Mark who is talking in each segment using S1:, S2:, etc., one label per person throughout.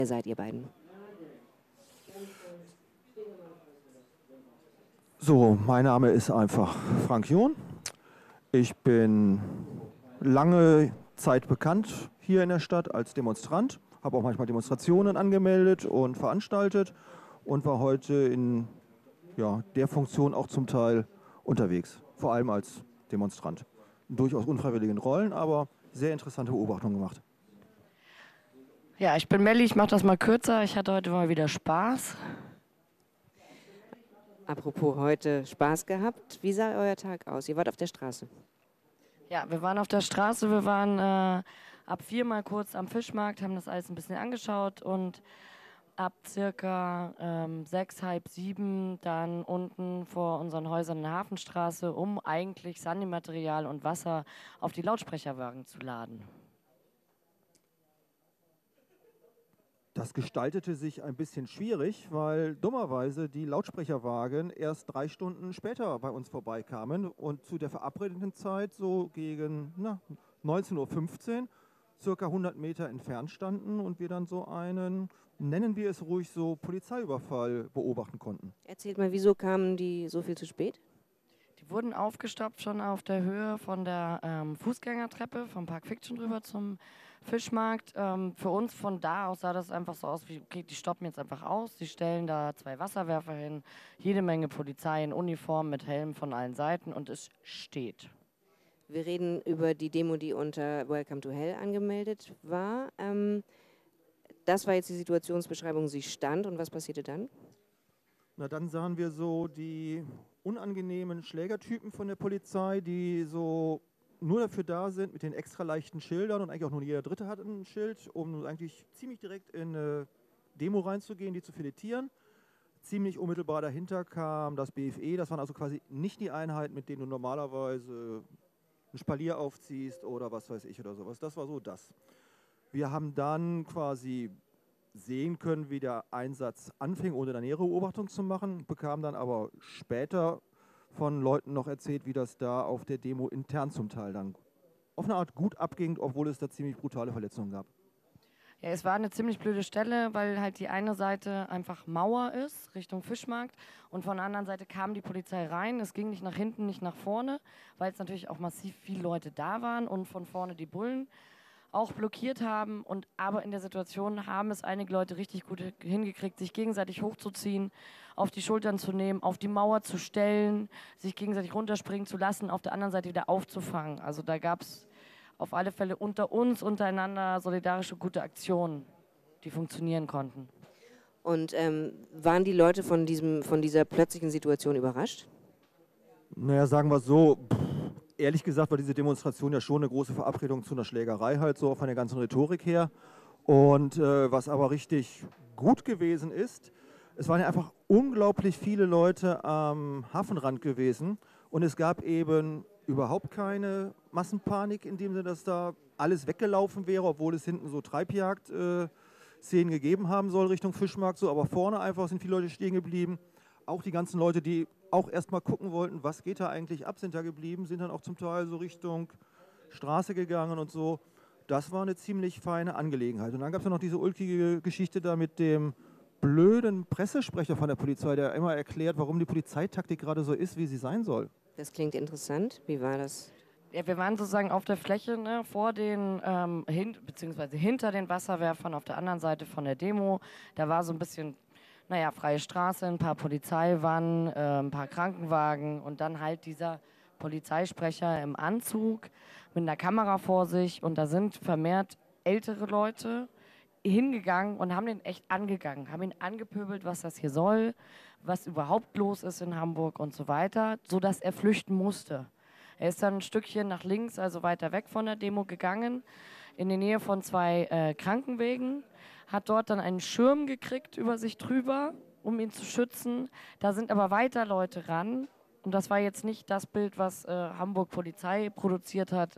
S1: Wer seid ihr beiden?
S2: So, mein Name ist einfach Frank John. Ich bin lange Zeit bekannt hier in der Stadt als Demonstrant, habe auch manchmal Demonstrationen angemeldet und veranstaltet und war heute in der Funktion auch zum Teil unterwegs, vor allem als Demonstrant. In durchaus unfreiwilligen Rollen, aber sehr interessante Beobachtungen gemacht.
S3: Ja, ich bin Melli, ich mache das mal kürzer. Ich hatte heute mal wieder Spaß.
S1: Apropos heute Spaß gehabt, wie sah euer Tag aus? Ihr wart auf der Straße.
S3: Ja, wir waren auf der Straße, wir waren ab 4 mal kurz am Fischmarkt, haben das alles ein bisschen angeschaut und ab circa 6, halb 7 dann unten vor unseren Häusern in der Hafenstraße, um eigentlich Sandimaterial und Wasser auf die Lautsprecherwagen zu laden.
S2: Das gestaltete sich ein bisschen schwierig, weil dummerweise die Lautsprecherwagen erst 3 Stunden später bei uns vorbeikamen und zu der verabredeten Zeit so gegen 19:15 Uhr circa 100 Meter entfernt standen und wir dann so einen, nennen wir es ruhig so, Polizeiüberfall beobachten konnten.
S1: Erzählt mal, wieso kamen die so viel zu spät?
S3: Die wurden aufgestoppt schon auf der Höhe von der Fußgängertreppe vom Park Fiction rüber zum Fischmarkt. Für uns von da aus sah das einfach so aus, wie, okay, die stoppen jetzt einfach aus, die stellen da 2 Wasserwerfer hin, jede Menge Polizei in Uniform mit Helmen von allen Seiten und es steht.
S1: Wir reden über die Demo, die unter Welcome to Hell angemeldet war. Das war jetzt die Situationsbeschreibung, sie stand und was passierte dann?
S2: Na, dann sahen wir so die unangenehmen Schlägertypen von der Polizei, die so nur dafür da sind, mit den extra leichten Schildern, und eigentlich auch nur jeder Dritte hat ein Schild, um eigentlich ziemlich direkt in eine Demo reinzugehen, die zu filetieren. Ziemlich unmittelbar dahinter kam das BFE, das waren also quasi nicht die Einheiten, mit denen du normalerweise ein Spalier aufziehst oder was weiß ich oder sowas. Das war so das. Wir haben dann quasi sehen können, wie der Einsatz anfing, ohne eine nähere Beobachtung zu machen, bekam dann aber später von Leuten noch erzählt, wie das da auf der Demo intern zum Teil dann auf eine Art gut abging, obwohl es da ziemlich brutale Verletzungen gab.
S3: Ja, es war eine ziemlich blöde Stelle, weil halt die eine Seite einfach Mauer ist, Richtung Fischmarkt, und von der anderen Seite kam die Polizei rein. Es ging nicht nach hinten, nicht nach vorne, weil es natürlich auch massiv viele Leute da waren und von vorne die Bullen auch blockiert haben. Und aber in der Situation haben es einige Leute richtig gut hingekriegt, sich gegenseitig hochzuziehen, auf die Schultern zu nehmen, auf die Mauer zu stellen, sich gegenseitig runterspringen zu lassen, auf der anderen Seite wieder aufzufangen. Also da gab es auf alle Fälle unter uns, untereinander solidarische gute Aktionen, die funktionieren konnten.
S1: Und waren die Leute von dieser plötzlichen Situation überrascht?
S2: Naja, sagen wir so, ehrlich gesagt war diese Demonstration ja schon eine große Verabredung zu einer Schlägerei halt so von der ganzen Rhetorik her. Und was aber richtig gut gewesen ist, es waren ja einfach unglaublich viele Leute am Hafenrand gewesen und es gab eben überhaupt keine Massenpanik, in dem Sinne, dass da alles weggelaufen wäre, obwohl es hinten so Treibjagd-Szenen gegeben haben soll Richtung Fischmarkt, so, aber vorne einfach sind viele Leute stehen geblieben. Auch die ganzen Leute, die auch erstmal gucken wollten, was geht da eigentlich ab, sind da geblieben, sind dann auch zum Teil so Richtung Straße gegangen und so. Das war eine ziemlich feine Angelegenheit. Und dann gab es ja noch diese ulkige Geschichte da mit dem blöden Pressesprecher von der Polizei, der immer erklärt, warum die Polizeitaktik gerade so ist, wie sie sein soll.
S1: Das klingt interessant. Wie war das?
S3: Ja, wir waren sozusagen auf der Fläche, ne, vor den, beziehungsweise hinter den Wasserwerfern auf der anderen Seite von der Demo. Da war so ein bisschen, naja, freie Straße, ein paar Polizeiwannen, ein paar Krankenwagen und dann halt dieser Polizeisprecher im Anzug mit einer Kamera vor sich. Und da sind vermehrt ältere Leute hingegangen und haben den echt angegangen, haben ihn angepöbelt, was das hier soll, was überhaupt los ist in Hamburg und so weiter, sodass er flüchten musste. Er ist dann ein Stückchen nach links, also weiter weg von der Demo gegangen, in die Nähe von 2 Krankenwegen, hat dort dann einen Schirm gekriegt über sich drüber, um ihn zu schützen. Da sind aber weiter Leute ran. Und das war jetzt nicht das Bild, was Hamburg Polizei produziert hat,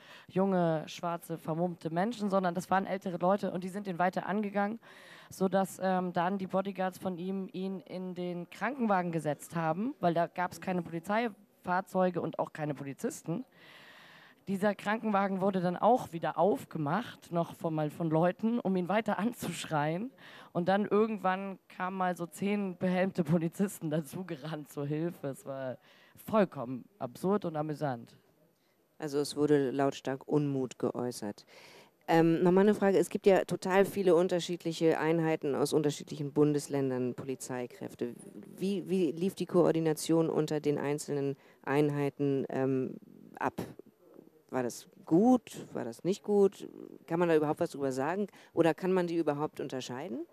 S3: junge, schwarze, vermummte Menschen, sondern das waren ältere Leute und die sind ihn weiter angegangen, sodass dann die Bodyguards von ihm ihn in den Krankenwagen gesetzt haben, weil da gab es keine Polizeifahrzeuge und auch keine Polizisten. Dieser Krankenwagen wurde dann auch wieder aufgemacht, noch von Leuten, um ihn weiter anzuschreien. Und dann irgendwann kamen mal so 10 behelmte Polizisten dazugerannt zur Hilfe. Es war vollkommen absurd und amüsant.
S1: Also es wurde lautstark Unmut geäußert. Nochmal eine Frage, es gibt ja total viele unterschiedliche Einheiten aus unterschiedlichen Bundesländern, Polizeikräfte. Wie lief die Koordination unter den einzelnen Einheiten ab? War das gut? War das nicht gut? Kann man da überhaupt was drüber sagen? Oder kann man die überhaupt unterscheiden?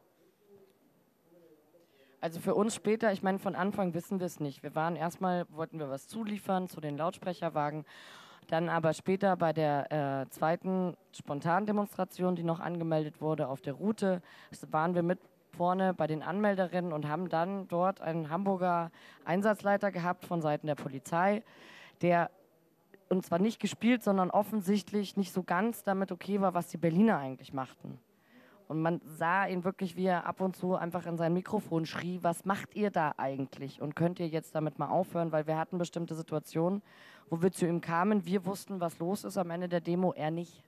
S3: Also für uns später, ich meine, von Anfang wissen wir es nicht. Wir waren erstmal, wollten wir was zuliefern zu den Lautsprecherwagen. Dann aber später bei der zweiten Spontandemonstration, die noch angemeldet wurde auf der Route, waren wir mit vorne bei den Anmelderinnen und haben dann dort einen Hamburger Einsatzleiter gehabt von Seiten der Polizei, der und zwar nicht gespielt, sondern offensichtlich nicht so ganz damit okay war, was die Berliner eigentlich machten. Und man sah ihn wirklich, wie er ab und zu einfach in sein Mikrofon schrie, was macht ihr da eigentlich? Und könnt ihr jetzt damit mal aufhören? Weil wir hatten bestimmte Situationen, wo wir zu ihm kamen. Wir wussten, was los ist am Ende der Demo, er nicht.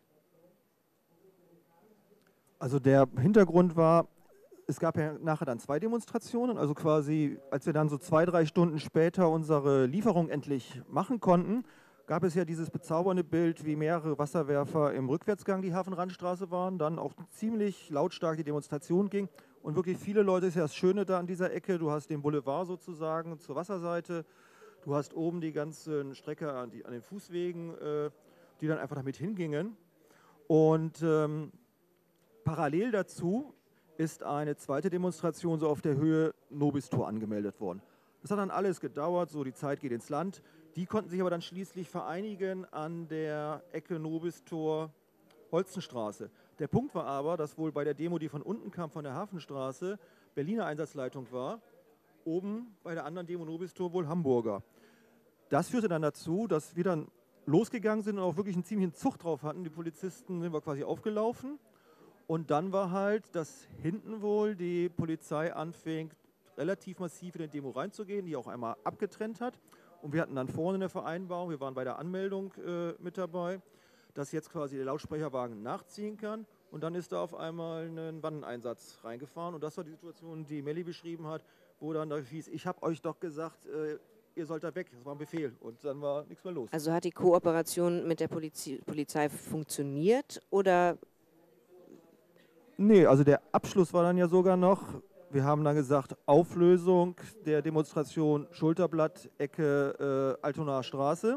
S2: Also der Hintergrund war, es gab ja nachher dann 2 Demonstrationen. Also quasi, als wir dann so 2, 3 Stunden später unsere Lieferung endlich machen konnten, gab es ja dieses bezaubernde Bild, wie mehrere Wasserwerfer im Rückwärtsgang die Hafenrandstraße waren, dann auch ziemlich lautstark die Demonstration ging und wirklich viele Leute, ist ja das Schöne da an dieser Ecke, du hast den Boulevard sozusagen zur Wasserseite, du hast oben die ganze Strecke an den Fußwegen, die dann einfach damit hingingen und parallel dazu ist eine zweite Demonstration so auf der Höhe Nobistor angemeldet worden. Das hat dann alles gedauert, so die Zeit geht ins Land. Die konnten sich aber dann schließlich vereinigen an der Ecke Nobistor-Holstenstraße. Der Punkt war aber, dass wohl bei der Demo, die von unten kam, von der Hafenstraße, Berliner Einsatzleitung war, oben bei der anderen Demo Nobistor wohl Hamburger. Das führte dann dazu, dass wir dann losgegangen sind und auch wirklich einen ziemlichen Zug drauf hatten. Die Polizisten sind wir quasi aufgelaufen. Und dann war halt, dass hinten wohl die Polizei anfing, relativ massiv in die Demo reinzugehen, die auch einmal abgetrennt hat. Und wir hatten dann vorne eine Vereinbarung, wir waren bei der Anmeldung mit dabei, dass jetzt quasi der Lautsprecherwagen nachziehen kann. Und dann ist da auf einmal ein Wanneneinsatz reingefahren. Und das war die Situation, die Melli beschrieben hat, wo dann da hieß, ich habe euch doch gesagt, ihr sollt da weg. Das war ein Befehl. Und dann war nichts mehr los.
S1: Also hat die Kooperation mit der Polizei funktioniert oder?
S2: Nee, also der Abschluss war dann ja sogar noch, wir haben dann gesagt, Auflösung der Demonstration Schulterblatt, Ecke Altonaer Straße.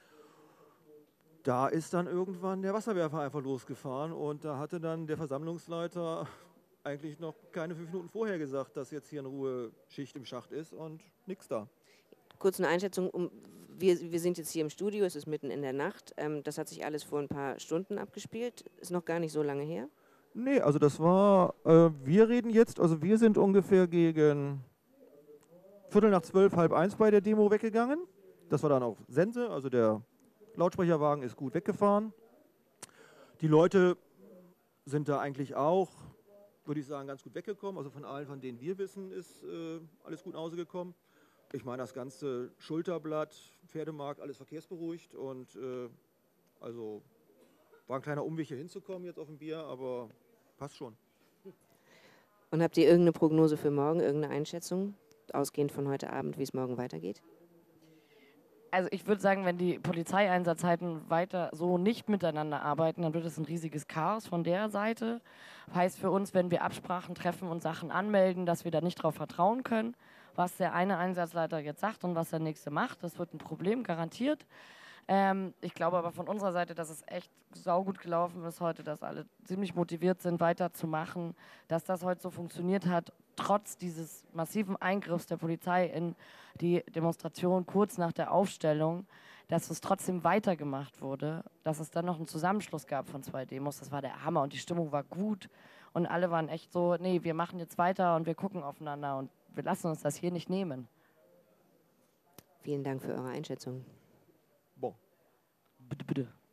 S2: Da ist dann irgendwann der Wasserwerfer einfach losgefahren und da hatte dann der Versammlungsleiter eigentlich noch keine 5 Minuten vorher gesagt, dass jetzt hier eine Ruheschicht im Schacht ist und nichts da.
S1: Kurz eine Einschätzung, wir sind jetzt hier im Studio, es ist mitten in der Nacht, das hat sich alles vor ein paar Stunden abgespielt, ist noch gar nicht so lange her.
S2: Nee, also das war, wir reden jetzt, also wir sind ungefähr gegen 11:45, 12:30 bei der Demo weggegangen. Das war dann auch Sense, also der Lautsprecherwagen ist gut weggefahren. Die Leute sind da eigentlich auch, würde ich sagen, ganz gut weggekommen. Also von allen, von denen wir wissen, ist alles gut nach Hause gekommen. Ich meine, das ganze Schulterblatt, Pferdemarkt, alles verkehrsberuhigt und also war ein kleiner Umweg hier hinzukommen jetzt auf dem Bier, aber passt schon.
S1: Und habt ihr irgendeine Prognose für morgen, irgendeine Einschätzung, ausgehend von heute Abend, wie es morgen weitergeht?
S3: Also ich würde sagen, wenn die Polizeieinsatzzeiten weiter so nicht miteinander arbeiten, dann wird es ein riesiges Chaos von der Seite. Heißt für uns, wenn wir Absprachen treffen und Sachen anmelden, dass wir da nicht darauf vertrauen können, was der eine Einsatzleiter jetzt sagt und was der nächste macht. Das wird ein Problem, garantiert. Ich glaube aber von unserer Seite, dass es echt saugut gelaufen ist heute, dass alle ziemlich motiviert sind, weiterzumachen, dass das heute so funktioniert hat, trotz dieses massiven Eingriffs der Polizei in die Demonstration kurz nach der Aufstellung, dass es trotzdem weitergemacht wurde, dass es dann noch einen Zusammenschluss gab von 2 Demos. Das war der Hammer und die Stimmung war gut und alle waren echt so, nee, wir machen jetzt weiter und wir gucken aufeinander und wir lassen uns das hier nicht nehmen.
S1: Vielen Dank für eure Einschätzung.
S2: Bon.
S3: Bitte, bitte.